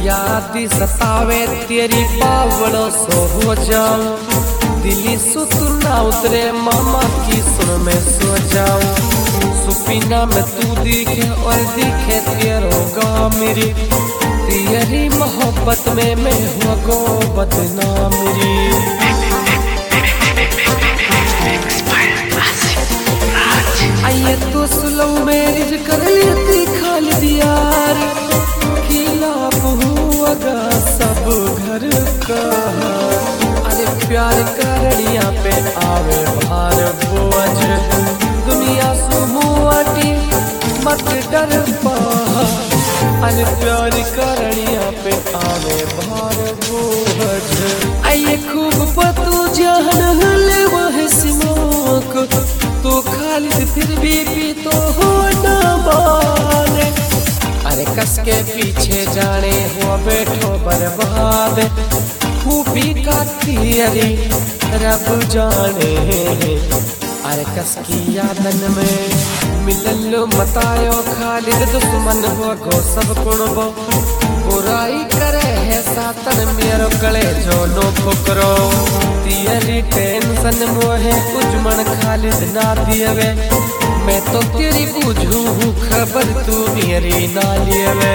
याद सतावे तेरी पावड़ो सो हो जाऊं, दिल्ली सुतना उतरे मामा की सुन में सो जाऊं। सुपीना में तू दिखे और दिखे तेरो गाँव मेरी, तेरी मोहब्बत में मैं हुआ गो बदनाम मेरी। आइए तो सुलो मेरी कर लेती खालिद यार, खिलाफ हुआ सब घर का। अरे प्यार करड़िया पे आवे भार बोझ, दुनिया सुमुआटी मत डर पा। अरे प्यार करड़िया पे आवे भार बोझ। आइए खूब पतू जहन ले वह सिमोक, तो खालिद फिर भी तो हो न माने। अरे कस के पीछे जाने हुआ बैठो बर्बाद, खूबी का थियरी रब जाने। अरे कस की यादन में मिललो मतायो खालिद दुश्मन हो गो सब कुणबो। बुराई करे है सातन मेरो गले जो नो फुकरो, तेरी टेंशन मोहे उजमन खालिद ना दियवे। मैं तो तेरी बुझू हूँ खबर तू मेरी ना लियवे।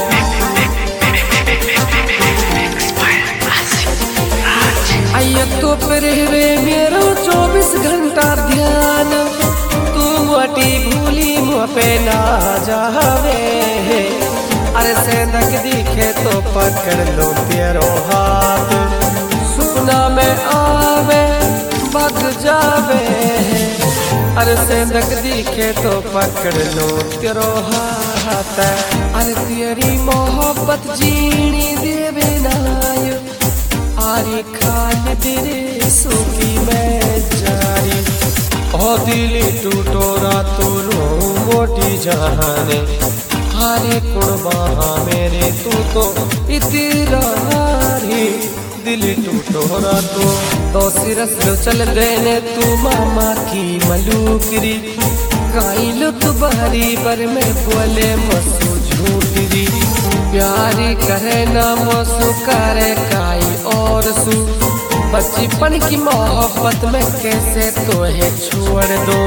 आइए तो फिर मेरो 24 घंटा ध्यान, तू वटी भूली मुँह पे ना जावे। अरे सेंधक दिखे तो पकड़ लो तेरो हाथ, सुना में आवे बग जावे। अरे सेंधक दिखे तो पकड़ लो तेरो हाथ। अरे तेरी मोहब्बत जीनी देवे नाय, आरी खालिद रे सुखी मैं जारी। ओ दिल टूटो रातों रो मोटी जाने, हारे कुर्बान मेरे तू तो इतरारी। दिल टूटो रातों तो सिरस लो चल गए ने तू मामा की मलूकरी। काई लुत बारी पर में बोले मसू झूठरी, प्यारी करे ना मसू करे काई और सू। बचपन की मोहब्बत में कैसे तो है छोड़ दो।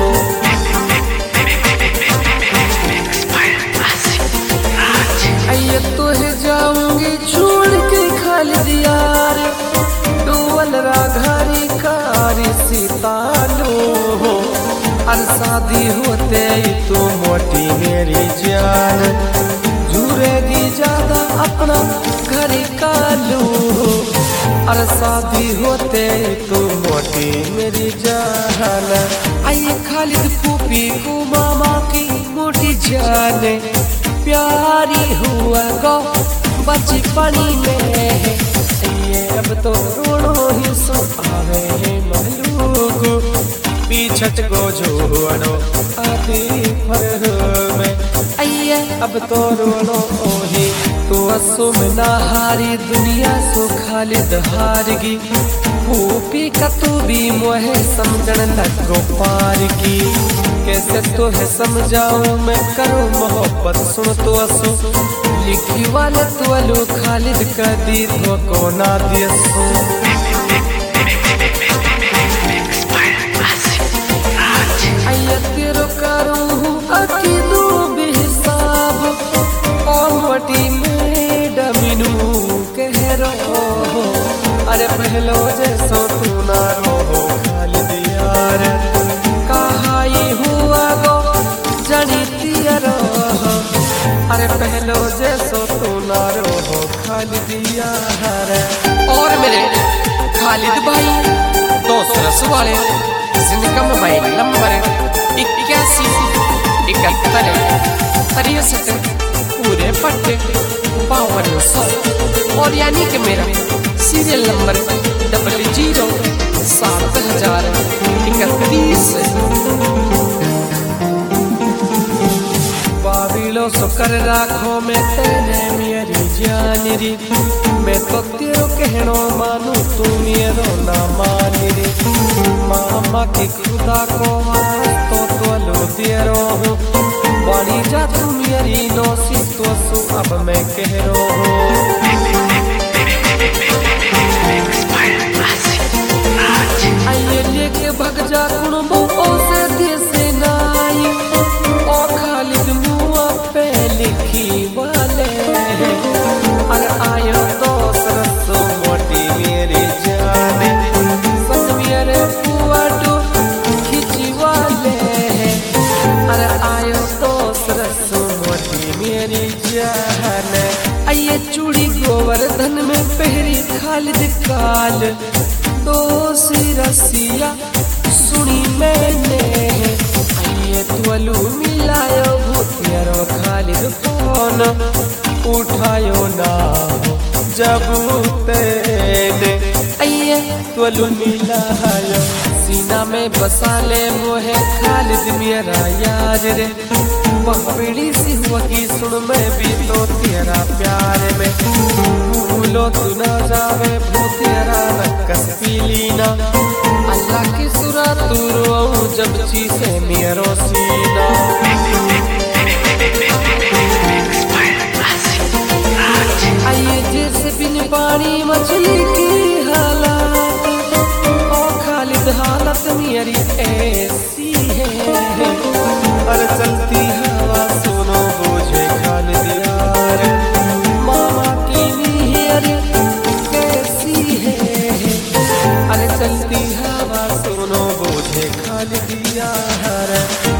आइए तो है जाऊंगी छोड़ के खालिद यार, डोल राघारी कारी सीतालो। अर शादी होते ही तो मोटी मेरी जान, जुड़ेगी ज्यादा अपना घर का लो। अर शादी होते ही तो मोटी मेरी जान। आइए खालिद फूफी को मामा की मोटी जान, प्यारी हुआ गो बचपनी में। ये अब तो रोनो ही सो आवे मलूक, पीछट को जोड़ो आती फर में। आइए अब तो रोनो ही तो असो में ना हारी दुनिया सो खालिद हारगी। फूफी का तू भी मोहे समझन लगो पार की, कैसे तो है समझाऊं मैं करो मोहब्बत सुन तो असो। लिखी वाले तो अलो खालिद का दी हो को ना दियसो। आइए तेरो करूँ अकीदो बेहिसाब, और वटी में डमिनू कह रो। अरे पहलो जैसो तू ना रो खालिद यार, कहा ये हुआ गो जनी तियरो। अरे पहलो जैसो तू ना रो खालिद यार। और मेरे खालिद भाई दोस्त रस वाले जिनका मोबाइल नंबर 81 71 63 पूरे पट्टे 5200, और यानी कि मेरा सीरियल नंबर 007031। बाबिलो सो कर राखो मैं तेरे मेरी जान री। मैं तो तेरो कहनो मानू तू मेरो ना मान रे। मामा की खुदा को तो लो तेरो हूँ, बानी जा तू मेरी नौसी तो सु अब मैं कह रो हूँ। जान। आइए चूड़ी गोवर्धन में पहरी खालिद काल, दोषी रसिया सुनी मैंने। आइए तुअलू मिलायो भूतियरो खालिद फोन, उठायो ना जब तेने। आइए तुअलू मिलायो सीना में बसा ले मोहे खालिद मेरा यार रे। पकड़ी सी हुआ की सुन में भी तो तेरा प्यार में। भूलो तू ना जावे भूतियरा रक्कस पीलीना, अल्लाह की सुरा तू रो जब चीसे मेरो सीना। आइए जैसे बिन पानी मछली की हालत, ओ खालिद हालत मेरी ऐसी है। अरे चलती हवा सुनो बोझे खालिद यार, मामा की नियत कैसी है। अरे चलती हवा सुनो बोझे खालिद यार।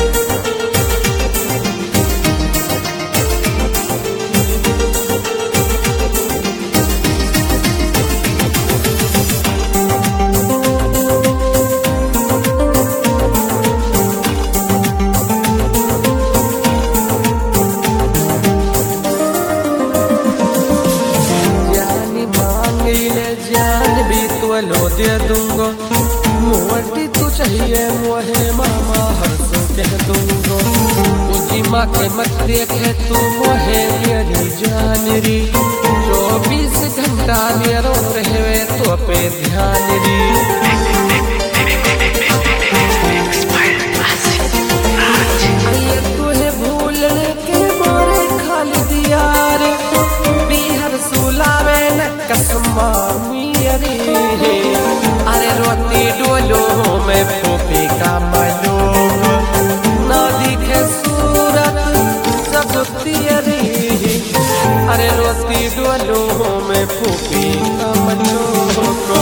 लो दे दूंगा मोटी तू चाहिए मोहे मामा हर सो कह दूंगा। तुझी माँ के मत देखे तू मोहे मेरी जान री, 24 घंटा मेरो रहे तो पे ध्यान री। आइए तुहे भूलने के मोरे खालिद यार, बिहर सुलावे न कसमा मेरी। अरे रोती डोलो में फोपी का मलोग, ना दिखे सूरत सब तेरी। अरे रोती डोलो में फोपी का मलोग।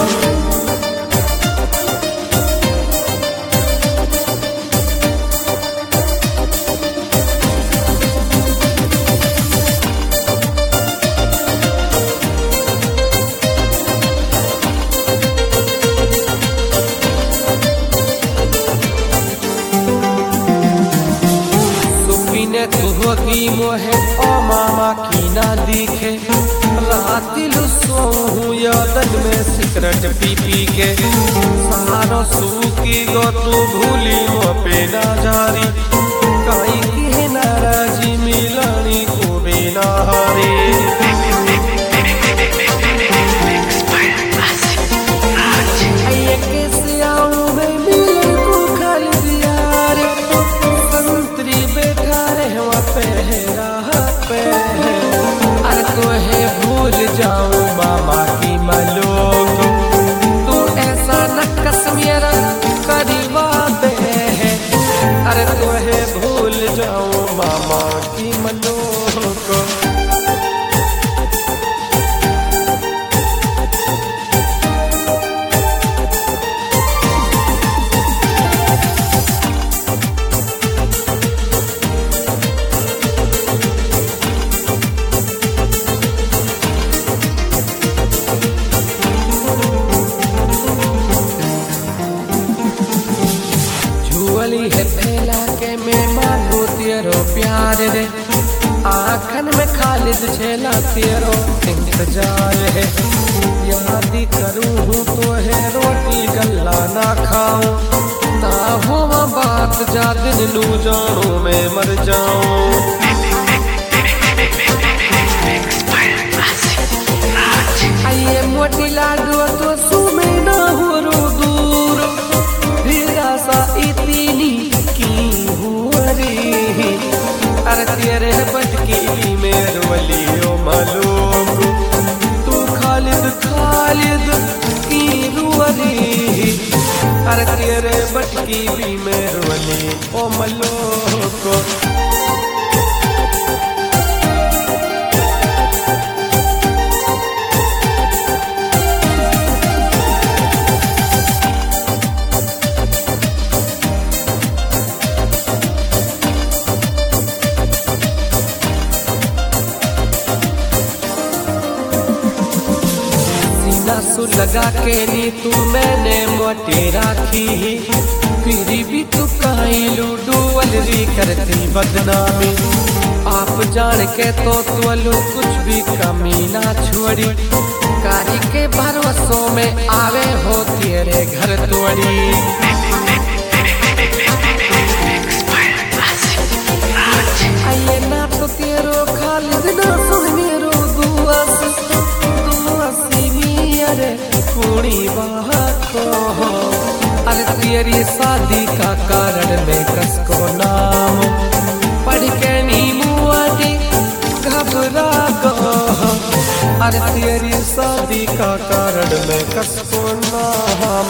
तू होगी मोहे ओ मामा की ना दिखे, राती लुसो यादन में सिगरेट पी पी के। सारो सूखी गो तू भूली वो पे ना जारी, काई की है नाराजी मिलानी को बिना हारी। आइए कैसे आऊं मैं मिलने को खालिद यार, संतरी बैठा पे। अरे तुहे भूल जाऊं मामा की मलोग, तू ऐसा न कस मेरा करीबा दे। अरे तुहे भूल जाऊं मामा की मलोग। है फैला के मैं मानो तेरो प्यार रे, आँखन में खालिद छेला तेरो इंतजार है। याद करूँ तो है रोटी गल्ला ना खाऊं, ना हो बात जा दिन लू जाऊं मैं मर जाऊं। आइए मोटी लाडू तो सुमे ना हो रो दूर, सा इतनी की हुरी। अरे तेरे बटकी मेरे वलियो मालूम, तू खालिद खालिद की रुअरी। अरे तेरे बटकी मेरे वलियो मालूम। सु लगा के नी तू मैंने मोटी राखी, फिर भी तू काइलू डुअलरी करती बदनामी। आप जान के तो तुअलू कुछ भी कमी ना छोड़ी, कारी के भरोसों में आवे हो तेरे घर तोड़ी। आइए ना तो तेरो खालिद ना सुन मेरो दुआसी अरे पूरी बात को। अरे तेरी शादी का कारण में कसको नाम पढ़ के नी मुआदी घबरा गो। अरे तेरी शादी का कारण में कसको नाम।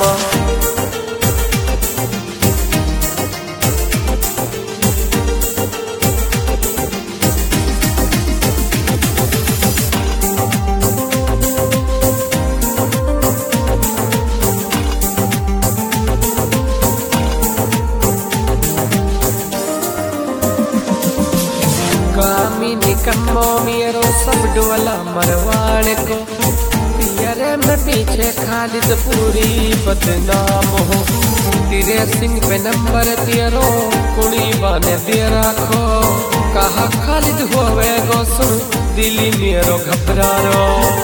निकम्मो मेरो सब डोला मरवाने को, तेरे में पीछे खालिद पूरी बदनाम हो। तेरे सिंह पे नंबर तेरो कुड़ी बने दे रखो, कहा खालिद होवे गो सुन दिली मेरो घबरा रो।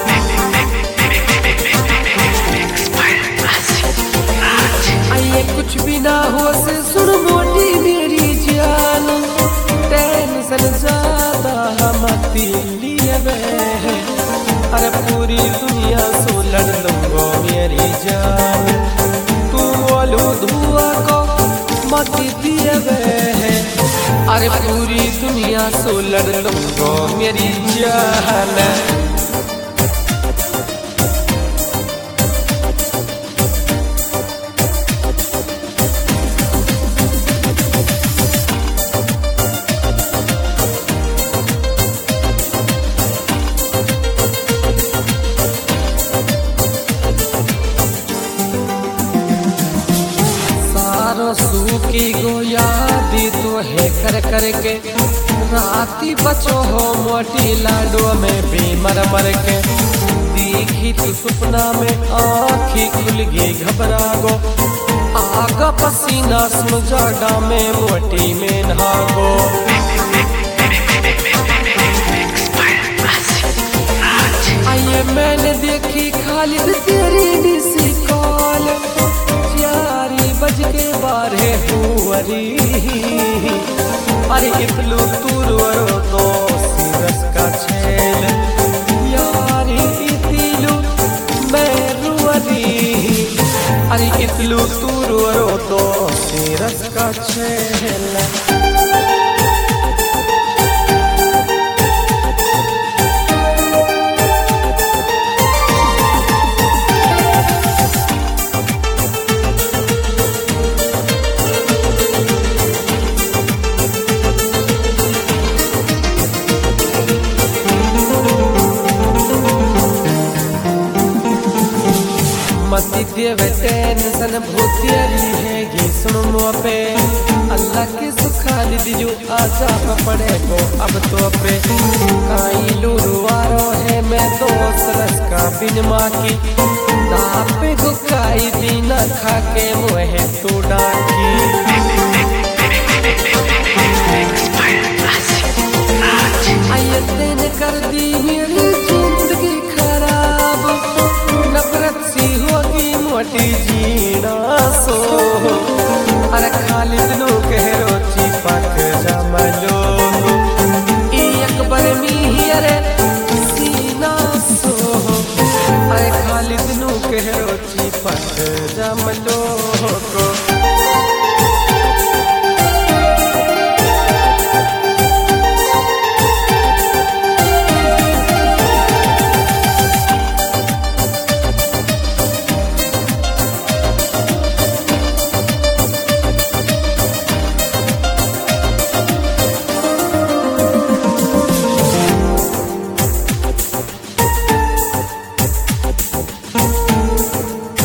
आइए कुछ भी ना हो से सुन मोटी मेरी जान, टेंशन ज्यादा मती लिए वे। अरे पूरी दुनिया सो लड़ लूंगो मेरी जान, तू बोलू धुआ को मत दिए वे। अरे पूरी दुनिया सो लड़ लूंगो मेरी जान। सूखी गो यादी तो है कर करके, राती बचो हो मोटी लाडो में भी मर मर के। देखी तू सपना में आँखी खुल गई घबरा गो, आगा पसीना सुजाड़ा में मोटी में नहागो। आइए मैंने देखी खालिद तेरी निसी कॉल, 4 बज के 12 हुअरी। अरे इतलू तुरवरो तो सीरस का छेल, यारी इतलू मैं रुअरी। अरे इतलू तुरवरो तो सीरस का छेल। मती देवे टेंशन भूतियरी है ये सुन मुँह पे, अल्लाह की सुखाली दीजू आजा पड़े को अब तो पे। काई लुरुआरो है मैं तो सरस का बिन माँ की, दापे गुकाई दीना खा के मुँह तो डाकी। आइए तेने कर दी